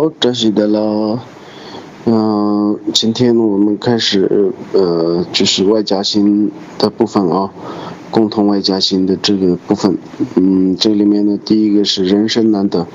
好，这是的了。今天我们开始就是外加型的部分啊，共同外加型的这个部分。这里面呢，第一个是人生难得。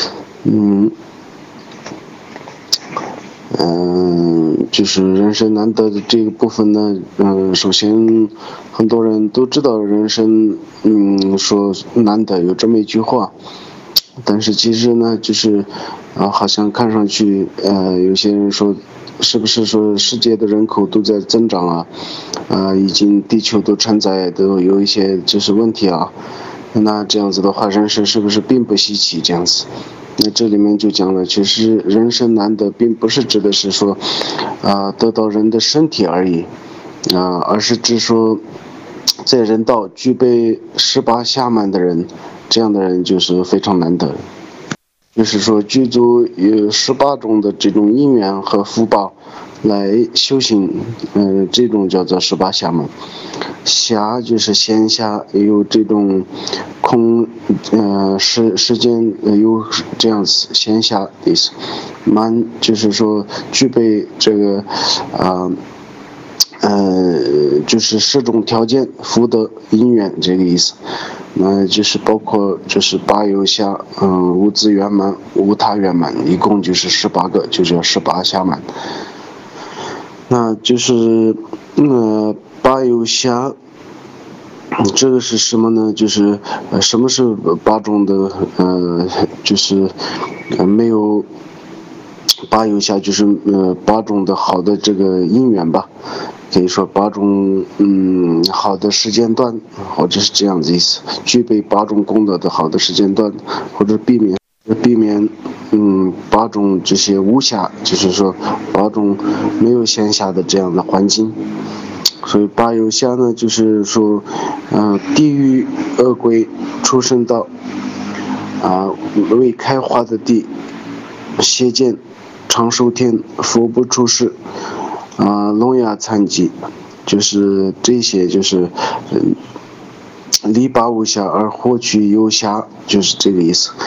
就是人生难得的这个部分呢，首先很多人都知道人生，说难得有这么一句话，但是其实呢，就是好像看上去，有些人说，是不是说世界的人口都在增长啊，已经地球都承载都有一些就是问题啊，那这样子的话，人生是不是并不稀奇这样子？那这里面就讲了，其实人生难得，并不是指的是说，得到人的身体而已，而是指说，在人道具备18暇满的人，这样的人就是非常难得。就是说，具足有18种的这种因缘和福报来修行，这种叫做18暇满。暇就是闲暇，有这种时间有这样子闲暇的意思。满就是说具备这个就是10种条件，福德因缘这个意思。那就是包括就是8有暇，无自圆满，无他圆满，一共就是18个，就叫18暇满。那就是8有暇，这个是什么呢？就是什么是8种的就是没有8有暇，就是8种的好的这个因缘吧。可以说8种好的时间段，或者是这样子意思，具备8种功德的好的时间段，或者避免8种这些无暇，就是说8种没有闲暇的这样的环境。所以8有暇呢，就是说地狱恶鬼畜生道未开化的地，邪见长寿天，佛不出世，聋哑残疾，就是这些，就是离8无暇而获取有暇，就是这个意思。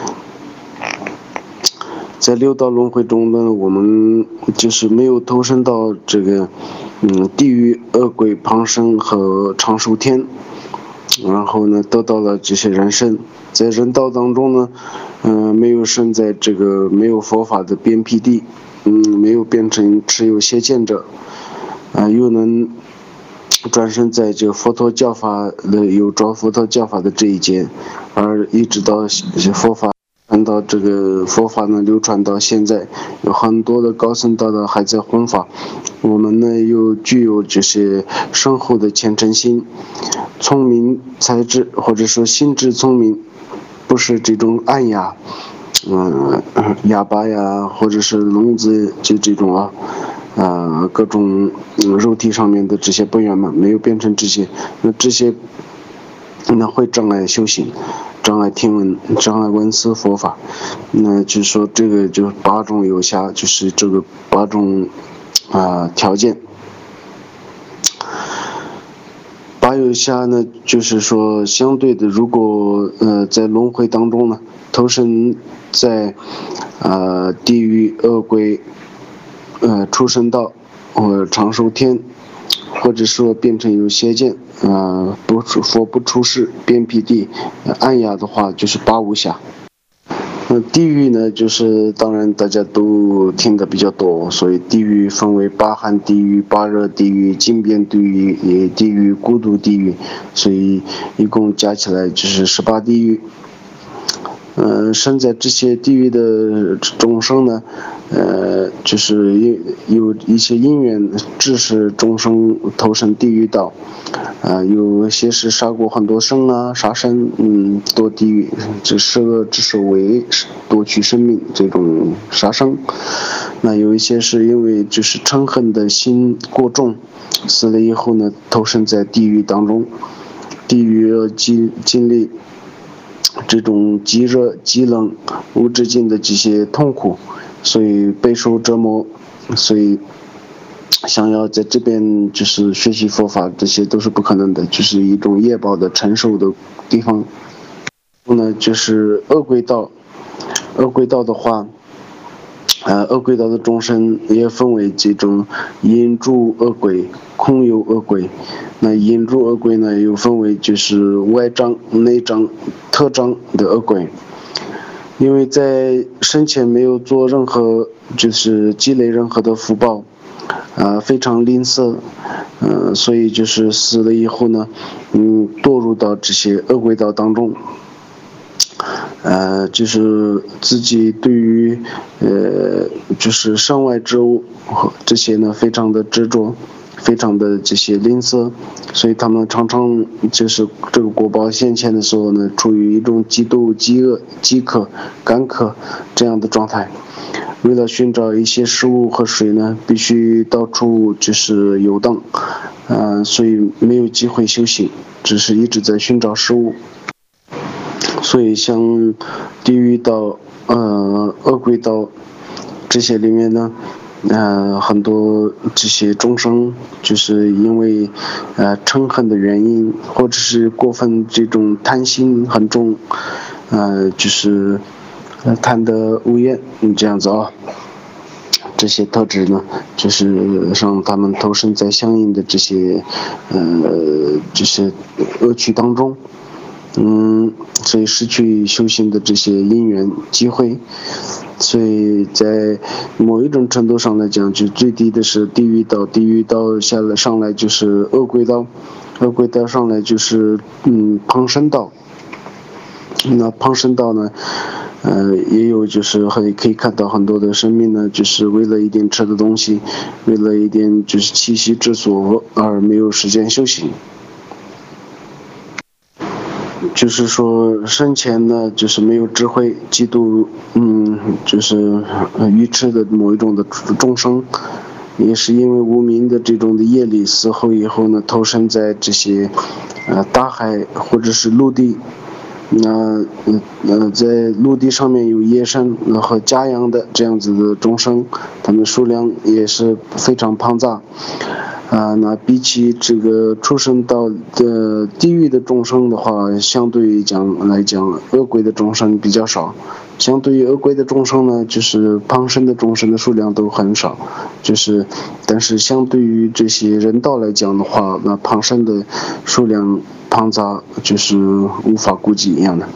在6道轮回中呢，我们就是没有投身到这个地狱恶鬼旁生和长寿天，然后呢得到了这些人身。在人道当中呢，没有生在这个没有佛法的边僻地，没有变成持有邪见者，又能转生在这个佛陀教法的有着佛陀教法的这一节，而一直到佛法传到这个佛法呢流传到现在，有很多的高僧大德还在弘法。我们呢又具有这些深厚的虔诚心，聪明才智，或者说心智聪明，不是这种暗哑哑巴呀，或者是聋子，就这种各种肉体上面的这些不圆满，没有变成这些，那这些那会障碍修行，障碍听闻，障碍闻思佛法。那就说这个就是8种有暇，就是这个8种条件。8有暇呢，就是说相对的，如果在轮回当中呢，投身在地狱恶鬼畜生道长寿天，或者说变成有邪见佛不出世边僻地暗哑的话，就是8无暇。地狱呢，就是当然大家都听得比较多，所以地狱分为8寒地狱、8热地狱、金边地狱、孤独地狱，所以一共加起来就是18地狱。生在这些地狱的众生呢，就是有一些因缘致使众生投身地狱道，有些是杀过很多生杀生，堕地狱，这是恶之首为夺取生命这种杀生。那有一些是因为就是嗔恨的心过重，死了以后呢，投身在地狱当中，地狱经历这种极热极冷无止境的这些痛苦，所以备受折磨，所以想要在这边就是学习佛法，这些都是不可能的，就是一种业报的承受的地方。就是恶鬼道的话， 恶鬼道的众生也分为这种引住恶鬼、空有恶鬼。那引住恶鬼呢，又分为就是外障、内障、特障的恶鬼。因为在生前没有做任何就是积累任何的福报，非常吝啬，所以就是死了以后呢，堕入到这些恶鬼道当中。就是自己对于就是身外之物这些呢，非常的执着，非常的这些吝啬，所以他们常常就是这个果报现前的时候呢，处于一种极度饥饿、饥渴、干渴这样的状态。为了寻找一些食物和水呢，必须到处就是游荡，所以没有机会修行，只是一直在寻找食物。所以像地狱道、恶鬼道这些里面呢，很多这些众生就是因为嗔恨的原因，或者是过分这种贪心很重，就是贪得无厌，这样子啊。这些特质呢，就是让他们投身在相应的这些恶趣当中。所以失去修行的这些因缘机会，所以在某一种程度上来讲，就最低的是地狱道，地狱道上来就是恶鬼道，恶鬼道上来就是旁生道。那旁生道呢，也有就是可以看到很多的生命呢，就是为了一点吃的东西，为了一点就是栖息之所而没有时间修行。就是说生前呢，就是没有智慧，嫉妒就是愚痴的某一种的众生，也是因为无明的这种的业力，死后以后呢，投身在这些大海或者是陆地。在陆地上面有野生和家养的这样子的众生，他们数量也是非常庞杂。那比起这个出生到的地狱的众生的话，相对于来讲，恶鬼的众生比较少。相对于恶鬼的众生呢，就是旁生的众生的数量都很少。但是相对于这些人道来讲的话，那旁生的数量庞杂，就是无法估计一样的。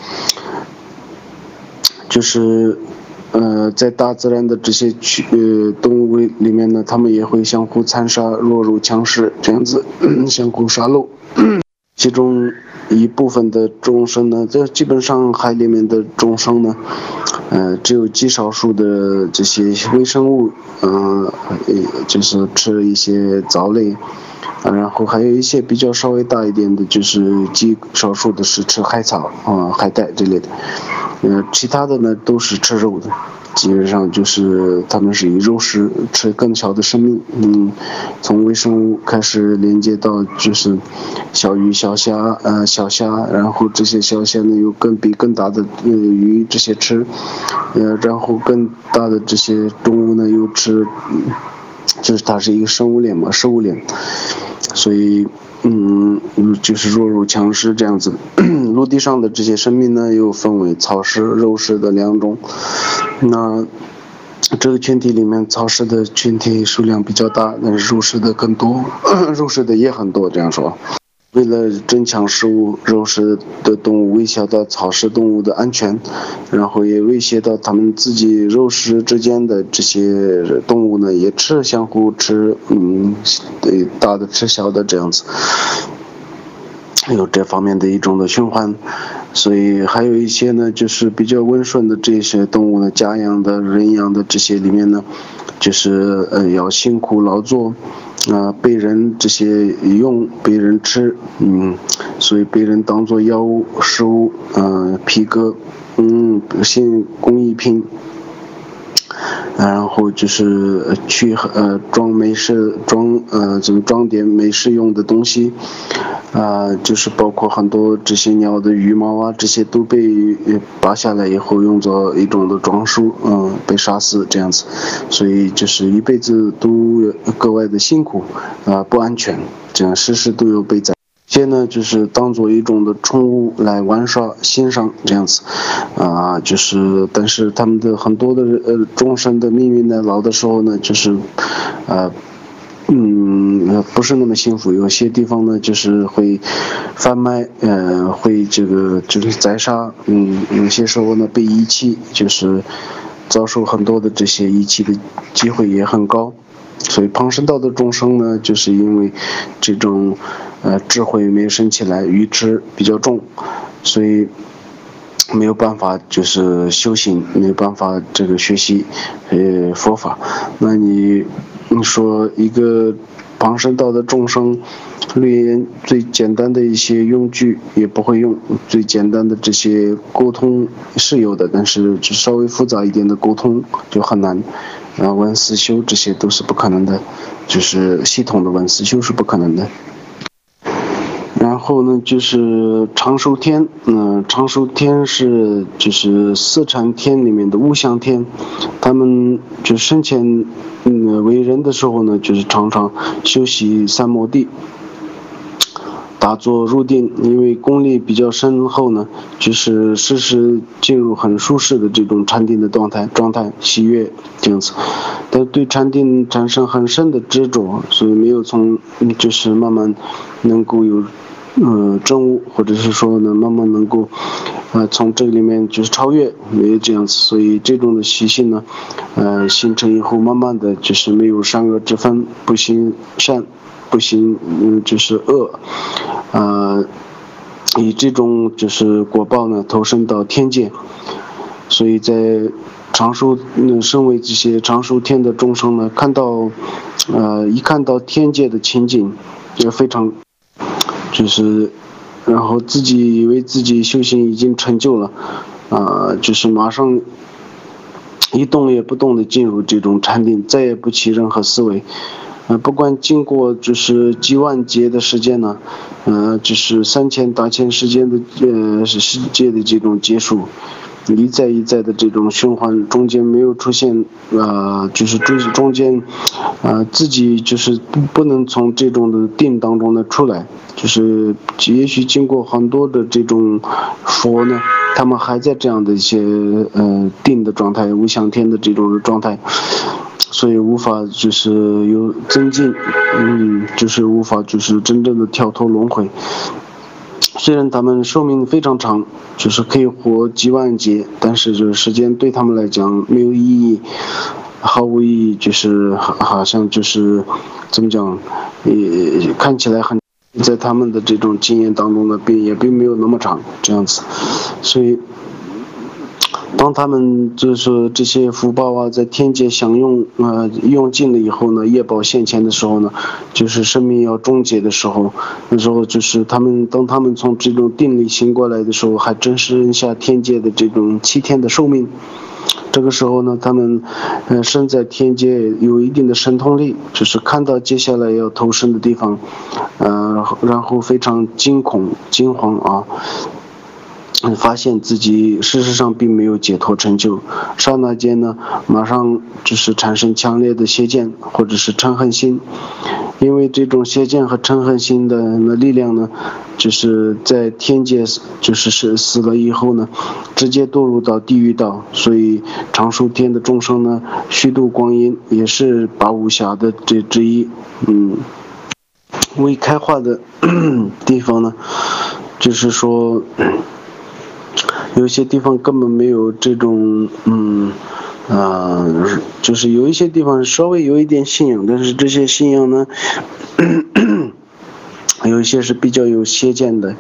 在大自然的这些动物里面呢，他们也会相互残杀，弱肉强食，这样子相互杀戮。其中一部分的众生呢，这基本上海里面的众生呢，只有极少数的这些微生物，就是吃一些藻类，然后还有一些比较稍微大一点的，就是极少数的是吃海草海带之类的，其他的呢都是吃肉的。基本上就是他们是以肉食吃更小的生命，从微生物开始连接到就是小鱼、小虾，然后这些小虾呢又比更大的鱼这些吃，然后更大的这些动物呢又吃，就是它是一个生物链嘛，食物链，所以就是弱肉强食这样子。陆地上的这些生命呢，又分为草食、肉食的两种。那这个群体里面，草食的群体数量比较大，但是肉食的更多，肉食的也很多。这样说，为了增强食物，肉食的动物威胁到草食动物的安全，然后也威胁到他们自己肉食之间的这些动物呢，也相互吃，大的吃小的这样子。有这方面的一种的循环，所以还有一些呢，就是比较温顺的这些动物呢，家养的、人养的这些里面呢，就是要辛苦劳作，被人这些用，被人吃，所以被人当作药物、食物，皮革，工艺品。然后就是去装点美式用的东西，就是包括很多这些鸟的羽毛啊，这些都被拔下来以后用作一种的装束，被杀死这样子，所以就是一辈子都格外的辛苦，不安全，这样时时都有被宰。 些呢就是当做一种的宠物来玩耍欣赏这样子，就是但是他们的很多的众生的命运呢，老的时候呢就是不是那么幸福，有些地方呢就是会贩卖，会这个就是宰杀，有些时候呢被遗弃，就是遭受很多的这些遗弃的机会也很高。所以旁生道的众生呢，就是因为这种智慧没有升起来，愚痴比较重，所以没有办法就是修行，没有办法这个学习佛法。那你说一个旁生道的众生，连最简单的一些用具也不会用，最简单的这些沟通是有的，但是就稍微复杂一点的沟通就很难。闻思修这些都是不可能的，就是系统的闻思修是不可能的。然后呢，就是长寿天，长寿天是就是四禅天里面的无想天，他们就生前为人的时候呢，就是常常修习三摩地。打坐入定，因为功力比较深厚呢，就是时时进入很舒适的这种禅定的状态，喜悦这样子。但对禅定产生很深的执着，所以没有从就是慢慢能够有证悟，或者是说呢慢慢能够从这里面就是超越，没有这样子。所以这种的习性呢形成以后，慢慢的就是没有善恶之分，不行善，不行就是恶，以这种就是果报呢投身到天界。所以在身为这些长寿天的众生呢，一看到天界的情景，就非常就是然后自己以为自己修行已经成就了，就是马上一动也不动的进入这种禅定，再也不起任何思维。不管经过就是几万劫的时间呢，就是3000大千时间的世界的这种结束，一再的这种循环，中间没有出现就是中间自己就是不能从这种的定当中呢出来，就是也许经过很多的这种佛呢，他们还在这样的一些定的状态，无想天的这种状态。所以无法就是有增进，就是无法就是真正的跳脱轮回。虽然他们寿命非常长，就是可以活几万劫，但是这个时间对他们来讲没有意义，毫无意义，就是好像就是怎么讲，也看起来很，在他们的这种经验当中呢，也并没有那么长这样子。所以当他们就是这些福报在天界享用用尽了以后呢，业报现前的时候呢，就是生命要终结的时候，那时候就是当他们从这种定力醒过来的时候，还真是剩下天界的这种7天的寿命。这个时候呢，他们身在天界有一定的神通力，就是看到接下来要投身的地方，然后非常惊恐惊惶发现自己事实上并没有解脱成就，刹那间呢，马上就是产生强烈的邪见或者是嗔恨心，因为这种邪见和嗔恨心的力量呢，就是在天界就是死了以后呢，直接堕入到地狱道，所以长寿天的众生呢，虚度光阴也是八无暇的这之一。未开化的地方呢，就是说有些地方根本没有这种就是有一些地方稍微有一点信仰，但是这些信仰呢有一些是比较有邪见的，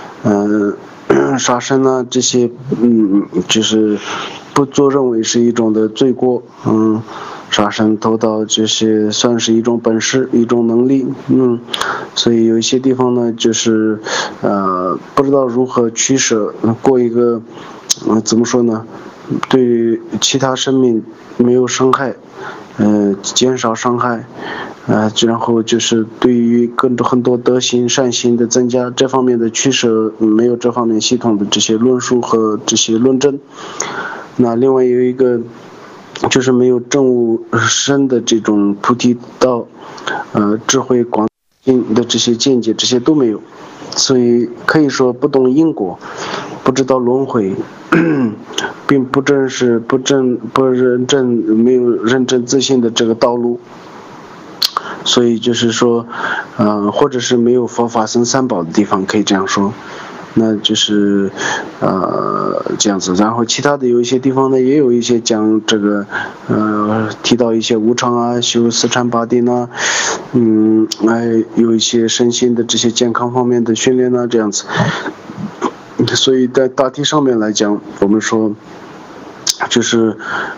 杀生呢这些就是不做认为是一种的罪过，杀生偷盗这些算是一种本事一种能力，所以有一些地方呢就是不知道如何取舍，过一个怎么说呢，对其他生命没有伤害，减少伤害，然后就是对于很多德行善行的增加，这方面的取舍没有这方面系统的这些论述和这些论证。那另外有一个就是没有证悟深的这种菩提道，智慧广进的这些见解，这些都没有。 所以可以说不懂因果，不知道轮回，并不认真，没有认真自信的这个道路。所以就是说，或者是没有佛法僧三宝的地方，可以这样说。那就是这样子，然后其他的有一些地方呢，也有一些讲这个提到一些无常啊，修四禅八定啊，有一些身心的这些健康方面的训练啊，这样子。所以在大体上面来讲，我们说就是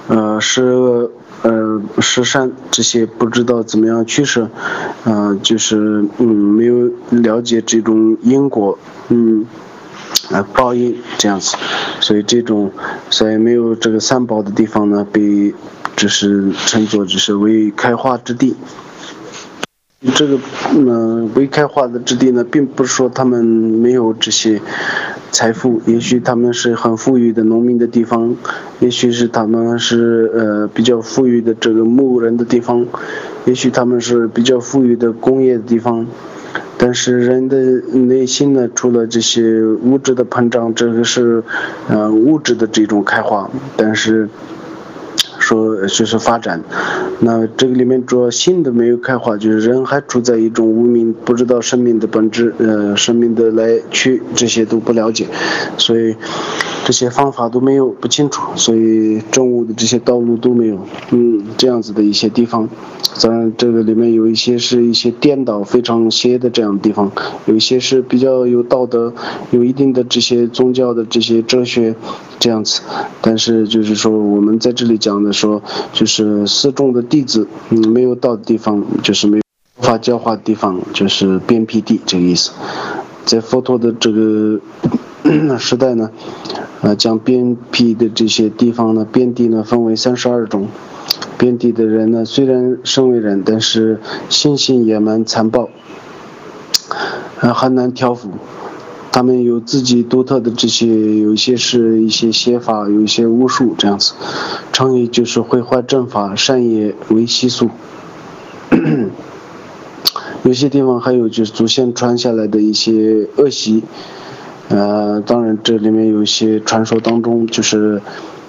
十善这些不知道怎么样取舍，就是没有了解这种因果，报应这样子，所以这种在没有这个三宝的地方呢，被就是称作就是未开化之地。这个未开化的之地呢，并不是说他们没有这些财富，也许他们是很富裕的农民的地方，也许是他们是比较富裕的这个牧人的地方，也许他们是比较富裕的工业的地方。但是人的内心呢，除了这些物质的膨胀，这个是物质的这种开化，但是说就是发展，那这个里面主要心的没有开化，就是人还处在一种无明，不知道生命的本质，生命的来去这些都不了解，所以这些方法都没有不清楚，所以证悟的这些道路都没有，这样子的一些地方。当然这个里面有一些是一些颠倒非常邪的这样的地方，有一些是比较有道德，有一定的这些宗教的这些哲学这样子。但是就是说我们在这里讲的说，就是四众的弟子没有到的地方，就是没有佛法教化的地方，就是边僻地这个意思。在佛陀的这个时代呢，将边僻的这些地方呢，边地呢分为32种。边地的人呢，虽然身为人，但是心性野蛮残暴，很难调伏。他们有自己独特的这些，有一些是一些邪法，有一些巫术这样子。常以就是毁坏正法，善业为习俗。有些地方还有就是祖先传下来的一些恶习。当然这里面有一些传说当中就是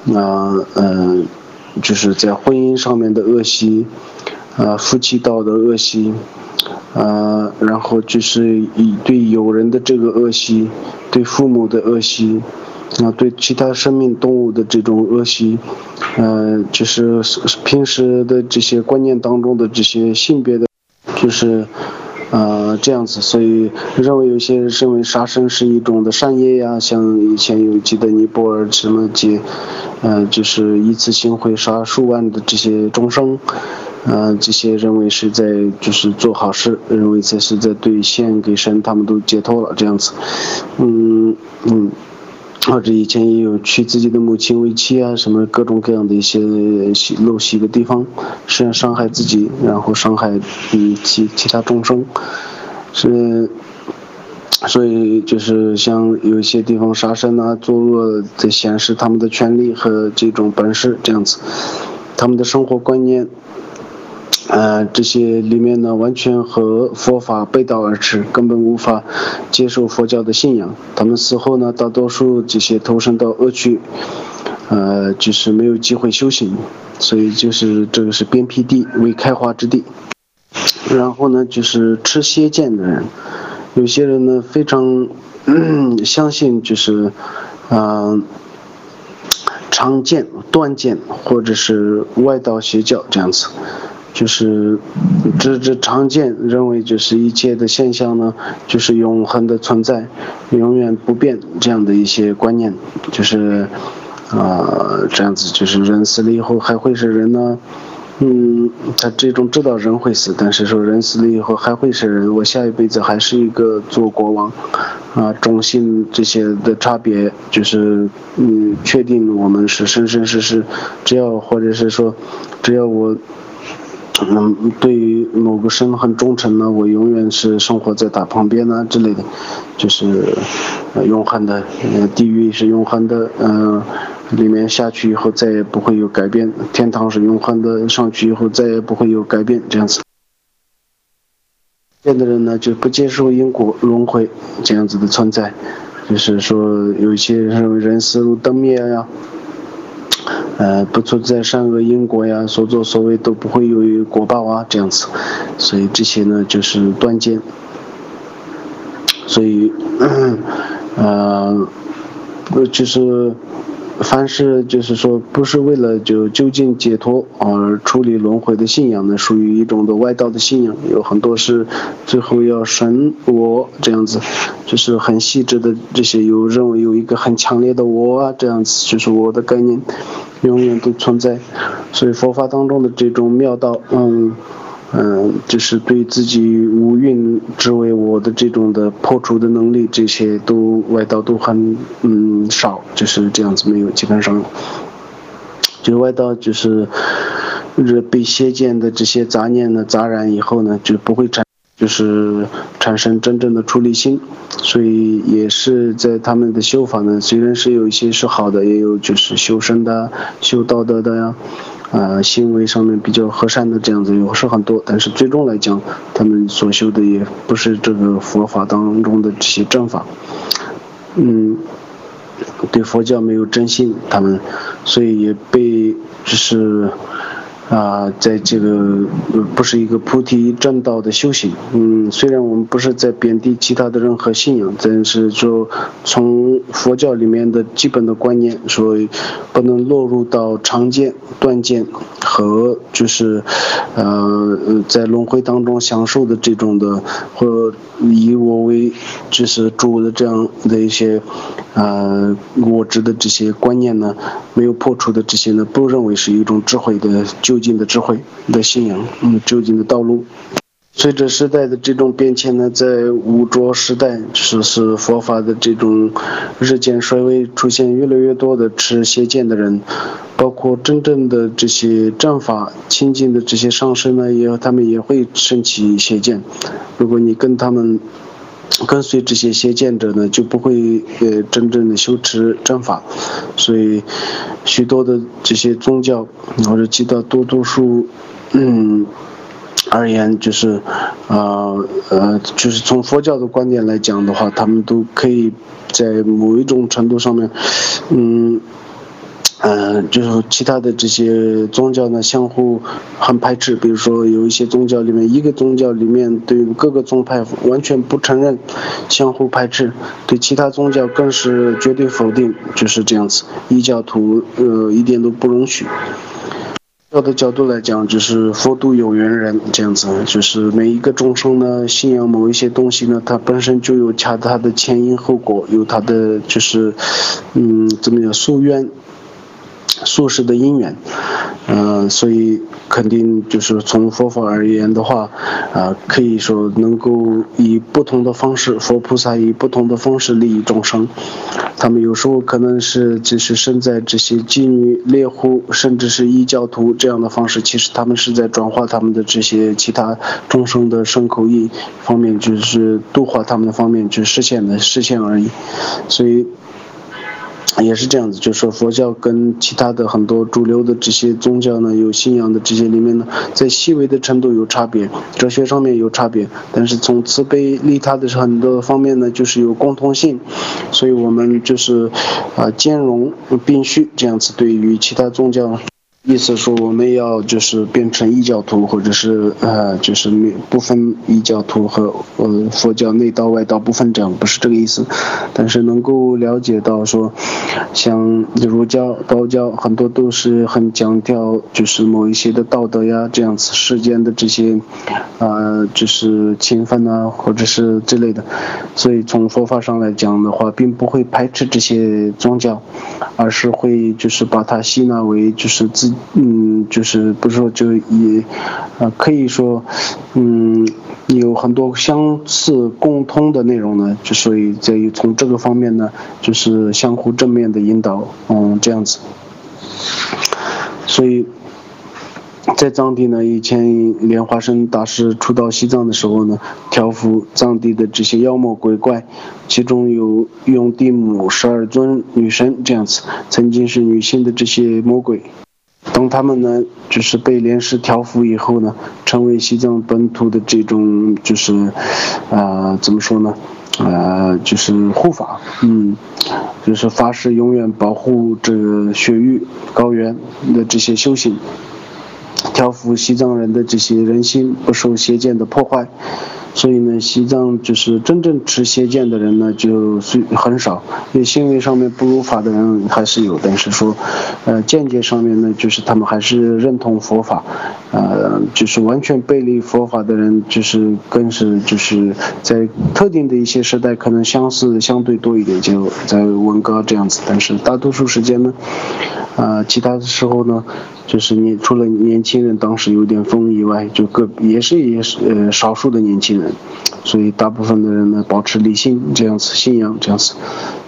就是在婚姻上面的恶习，夫妻道的恶习，然后就是对友人的这个恶习，对父母的恶习，对其他生命动物的这种恶习，就是平时的这些观念当中的这些性别的，就是这样子，所以认为有些人认为杀生是一种的善业呀，像以前有记得尼泊尔什么节，就是一次性会杀数万的这些众生，这些认为是在就是做好事，认为这是在对献给神，他们都解脱了这样子，或者以前也有娶自己的母亲为妻啊，什么各种各样的一些陋习的地方，实际上伤害自己，然后伤害其他众生，所以就是像有一些地方杀生啊，作恶在显示他们的权利和这种本事这样子，他们的生活观念。这些里面呢，完全和佛法背道而驰，根本无法接受佛教的信仰。他们死后呢，大多数这些投身到恶趣，就是没有机会修行，所以就是这个是边僻地，未开化之地。然后呢，就是持邪见的人，有些人呢非常相信就是常见、断见或者是外道邪教这样子。就是这常见认为就是一切的现象呢，就是永恒的存在，永远不变这样的一些观念，就是这样子，就是人死了以后还会是人呢？他这种知道人会死，但是说人死了以后还会是人，我下一辈子还是一个做国王，种姓这些的差别，就是确定我们是生生世世，只要或者是说，只要我。对于某个神很忠诚呢，我永远是生活在他旁边呢之类的，就是永恒的，地狱是永恒的，里面下去以后再也不会有改变，天堂是永恒的，上去以后再也不会有改变，这样子。 这样的人呢就不接受因果轮回这样子的存在，就是说有一些认为人死如灯灭呀，不存在善恶因果呀，所作所为都不会有果报啊这样子，所以这些呢就是断见。所以就是凡是就是说不是为了就究竟解脱而处理轮回的信仰呢，属于一种的外道的信仰，有很多是最后要神我这样子，就是很细致的这些，有认为有一个很强烈的我啊这样子，就是我的概念永远都存在。所以佛法当中的这种妙道就是对自己无蕴之为我的这种的破除的能力，这些都外道都很少，就是这样子，没有，基本上就是外道就是被邪见的这些杂念呢杂染以后呢，就不会产生真正的出离心。所以也是在他们的修法呢，虽然是有一些是好的，也有就是修身的修道德的呀，行为上面比较和善的这样子有是很多，但是最终来讲他们所修的也不是这个佛法当中的这些正法，对佛教没有真心，他们所以也被就是在这个不是一个菩提正道的修行。虽然我们不是在贬低其他的任何信仰，但是说从佛教里面的基本的观念，说不能落入到常见、断见和就是在轮回当中享受的这种的或以我为就是主的这样的一些我执的这些观念呢，没有破除的这些呢，不认为是一种智慧的究竟的智慧的信仰，究竟的道路。随着时代的这种变迁呢，在五浊时代，是佛法的这种日渐衰微，出现越来越多的持邪见的人，包括真正的这些正法亲近的这些上师呢，他们也会升起邪见。如果你跟随这些邪见者呢，就不会真正的修持正法。所以许多的这些宗教或者其他多数而言，就是就是从佛教的观点来讲的话，他们都可以在某一种程度上面就是其他的这些宗教呢相互很排斥，比如说有一些宗教里面，一个宗教里面对各个宗派完全不承认，相互排斥，对其他宗教更是绝对否定，就是这样子，异教徒一点都不容许。佛教的角度来讲，就是佛度有缘人这样子，就是每一个众生呢信仰某一些东西呢，它本身就有它的前因后果，有它的就是怎么讲宿世的因缘，所以肯定就是从佛法而言的话，可以说能够以不同的方式，佛菩萨以不同的方式利益众生。他们有时候可能是只是身在这些妓女、猎户，甚至是异教徒这样的方式，其实他们是在转化他们的这些其他众生的身口意方面，就是度化他们的方面去实现而已。所以也是这样子，就是说佛教跟其他的很多主流的这些宗教呢，有信仰的这些里面呢，在细微的程度有差别，哲学上面有差别，但是从慈悲利他的很多方面呢，就是有共同性，所以我们就是兼容并蓄这样子。对于其他宗教意思说我们要就是变成异教徒，或者是就是不分异教徒和佛教内道外道不分，这样不是这个意思，但是能够了解到说，像儒教、道教很多都是很强调就是某一些的道德呀，这样子世间的这些就是勤奋啊，或者是之类的，所以从佛法上来讲的话，并不会排斥这些宗教，而是会就是把它吸纳为就是就是不是说就也可以说有很多相似共通的内容呢，就所以在于从这个方面呢，就是相互正面的引导，这样子。所以在藏地呢，以前莲花生大师初到西藏的时候呢，调伏藏地的这些妖魔鬼怪，其中有用地母12尊女神这样子，曾经是女性的这些魔鬼。 当他们呢就是被莲师调伏以后呢，成为西藏本土的这种就是怎么说呢，就是护法，就是发誓永远保护这个雪域高原的这些修行，调伏西藏人的这些人心不受邪见的破坏。所以呢，西藏就是真正持邪见的人呢，就很少。因为行为上面不如法的人还是有，但是说，见解上面呢，就是他们还是认同佛法，就是完全背离佛法的人，就是更是就是在特定的一些时代可能相似相对多一点，就在文革这样子。但是大多数时间呢，其他的时候呢，就是除了年轻人当时有点疯以外，就也是少数的年轻人。所以大部分的人呢保持理性这样子，信仰这样子。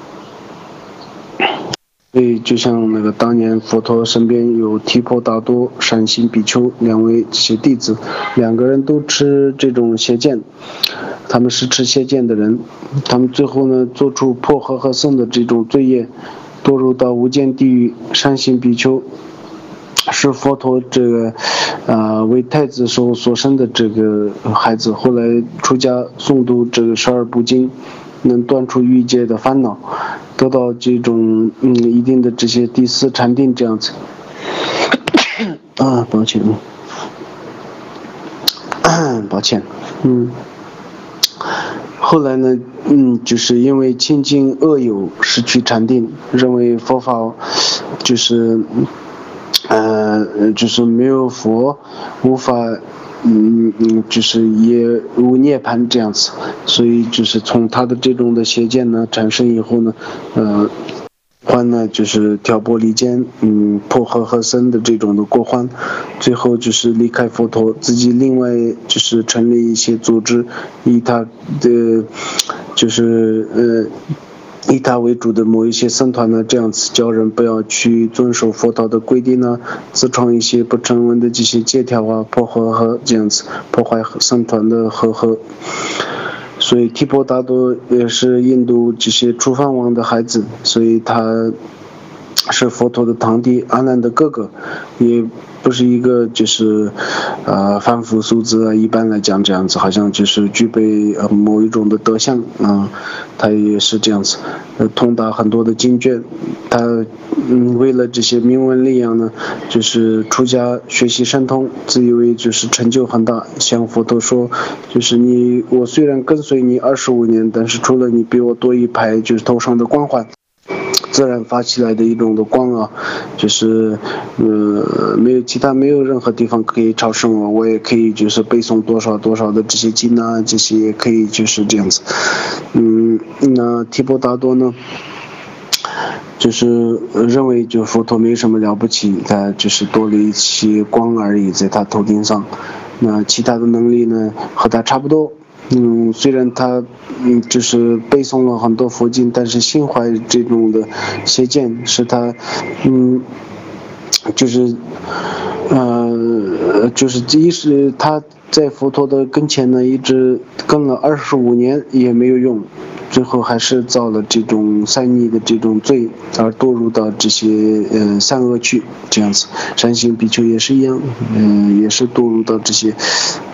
所以就像那个当年佛陀身边有提婆达多、善心比丘两位这些弟子，两个人都持这种邪见，他们是持邪见的人，他们最后呢做出破和合僧的这种罪业，堕入到无间地狱。善心比丘是佛陀这个为太子时候所生的这个孩子，后来出家诵读这个12部经，能断除欲界的烦恼，得到这种一定的这些第四禅定这样子。抱歉，后来呢，就是因为亲近恶友，失去禅定，认为佛法就是就是没有佛，无法，就是也无涅槃这样子，所以就是从他的这种的邪见呢产生以后呢，欢呢就是挑拨离间，破和合僧的这种的过欢，最后就是离开佛陀，自己另外就是成立一些组织，以他的就是以他为主的某一些僧团呢，这样子教人不要去遵守佛道的规定啊，自创一些不成文的这些戒条啊，破和这样子破坏僧团的和合。所以提婆达多也是印度这些出藩王的孩子，所以他是佛陀的堂弟阿难的哥哥，也不是一个就是凡夫俗子啊，一般来讲这样子好像就是具备某一种的德相他也是这样子，通达很多的经卷。他为了这些名闻利养呢，就是出家学习神通，自以为就是成就很大，向佛陀说，就是我虽然跟随你25年，但是除了你比我多一排就是头上的光环，自然发起来的一种的光啊，就是没有任何地方可以超胜我也可以就是背诵多少的这些经啊，这些也可以就是这样子。那提婆达多呢，就是认为就佛陀没什么了不起，他就是多了一些光而已在他头顶上，那其他的能力呢和他差不多。虽然他就是背诵了很多佛经，但是心怀这种的邪见，使他就是一是他在佛陀的跟前呢一直跟了25年也没有用，最后还是造了这种三逆的这种罪，而堕入到这些善恶趣这样子。善行比丘也是一样，也是堕入到这些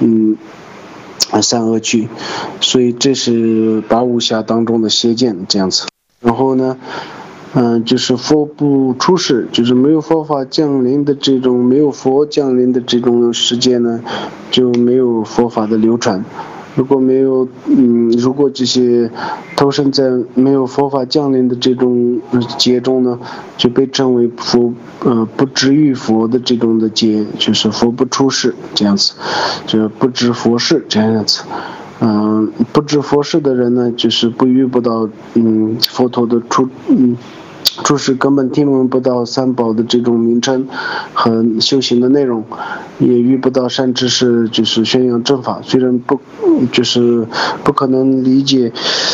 善恶趣，所以这是八无暇当中的邪见这样子。然后呢就是佛不出世，就是没有佛法降临的这种，没有佛降临的这种世界呢，就没有佛法的流传。如果这些投身在没有佛法降临的这种劫中呢，就被称为不知遇佛的这种的劫，就是佛不出世这样子，就不知佛事这样子。不知佛事的人呢，就是遇不到佛陀的出世，根本听闻不到三宝的这种名称和修行的内容，也遇不到善知识，就是宣扬正法。虽然就是不可能理解，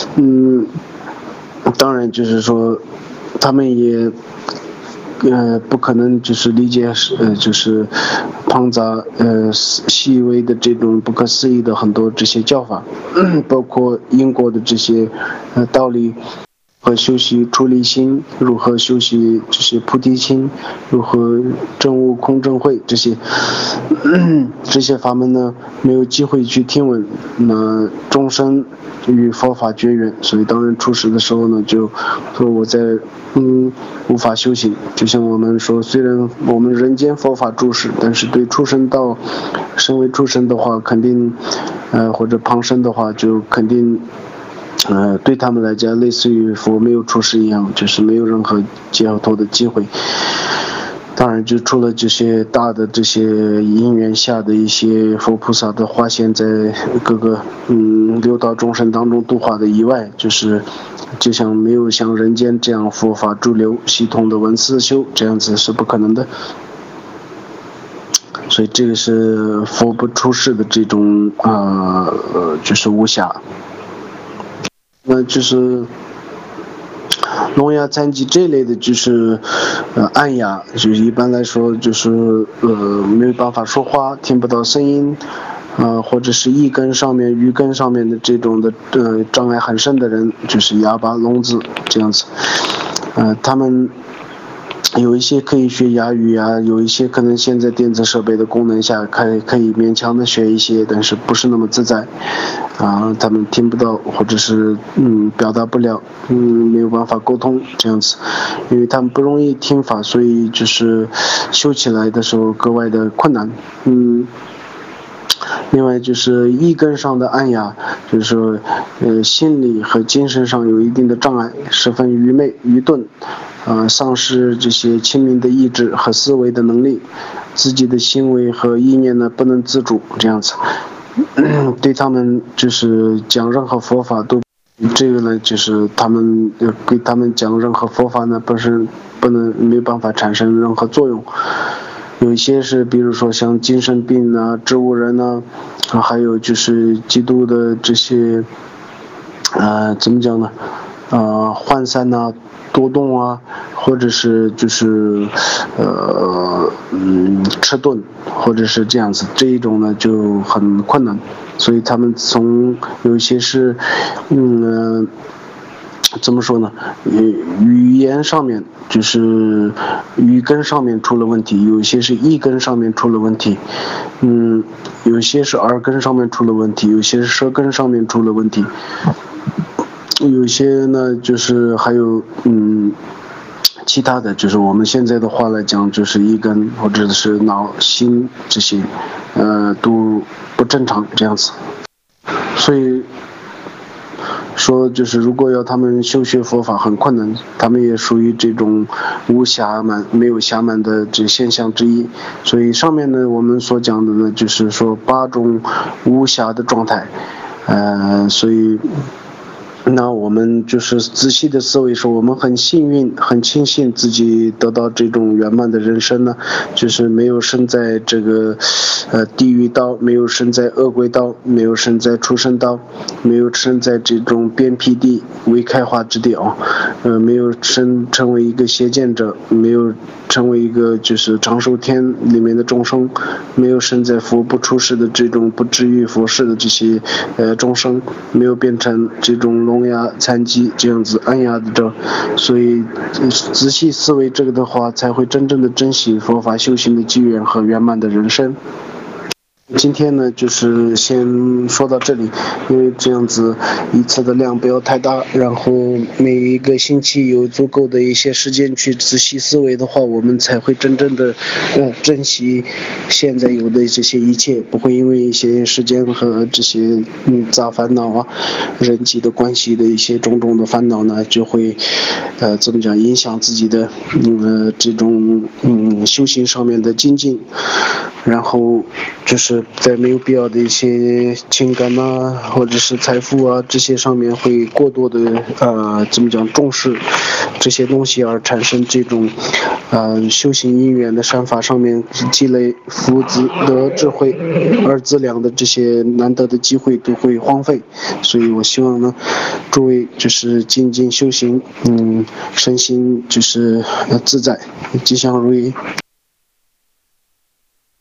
当然就是说他们也不可能就是理解就是庞杂细微的这种不可思议的很多这些教法，包括因果的这些道理。 何修习出离心，如何修习这些菩提心，如何证悟空正慧这些法门呢，没有机会去听闻，那终生与佛法绝缘，所以当然出世的时候呢，就说我在无法修行。就像我们说，虽然我们人间佛法住世，但是对出生道，身为出生的话，肯定或者旁生的话，就肯定。对他们来讲，类似于佛没有出世一样，就是没有任何解脱的机会。当然，就除了这些大的这些因缘下的一些佛菩萨的化现，在各个六道众生当中度化的以外，就像没有像人间这样佛法主流系统的闻思修这样子是不可能的。所以这个是佛不出世的这种就是无暇。那就是聋哑残疾这类的，就是暗哑，就是一般来说就是没有办法说话，听不到声音，或者是意根上面、语根上面的这种的障碍很深的人，就是哑巴、聋子这样子。他们有一些可以学哑语啊，有一些可能现在电子设备的功能下可以勉强的学一些，但是不是那么自在他们听不到，或者是表达不了，没有办法沟通这样子，因为他们不容易听法，所以就是修起来的时候格外的困难。另外就是意根上的暗哑，就是说心理和精神上有一定的障碍，十分愚昧愚钝，丧失这些清明的意志和思维的能力，自己的行为和意念呢不能自主这样子。对他们就是讲任何佛法都，这个呢就是他们给他们讲任何佛法呢没有办法产生任何作用。有一些是比如说像精神病啊、植物人啊，还有就是极度的这些怎么讲呢涣散啊、多动啊，或者是就是迟钝，或者是这样子，这一种呢就很困难。所以他们从有一些是怎么说呢？语言上面就是语根上面出了问题，有些是意根上面出了问题，有些是耳根上面出了问题，有些是舌根上面出了问题，有些呢就是还有其他的，就是我们现在的话来讲，就是意根或者是脑、心这些都不正常这样子，所以。说就是如果要他们修学佛法很困难，他们也属于这种无暇满没有暇满的这现象之一。所以上面呢我们所讲的呢就是说8种无暇的状态，所以那我们就是仔细的思维说，我们很幸运很庆幸自己得到这种圆满的人生呢，就是没有生在这个地狱道，没有生在恶鬼道，没有生在畜生道，没有生在这种边僻地未开化之地没有成为一个邪见者，没有成为一个就是长寿天里面的众生，没有生在佛不出世的这种不至于佛世的这些众生，没有变成这种聋哑残疾这样子暗哑的者，所以仔细思维这个的话，才会真正的珍惜佛法修行的机缘和圆满的人生。今天呢就是先说到这里，因为这样子一次的量不要太大，然后每一个星期有足够的一些时间去仔细思维的话，我们才会真正的珍惜现在有的这些一切，不会因为一些时间和这些杂烦恼人际的关系的一些种种的烦恼呢，就会怎么讲影响自己的这种修行上面的精进，然后就是在没有必要的一些情感或者是财富这些上面会过多的怎么讲重视这些东西，而产生这种修行因缘的善法上面积累福资德智慧而资粮的这些难得的机会都会荒废。所以我希望呢诸位就是精进修行，身心就是自在吉祥如意。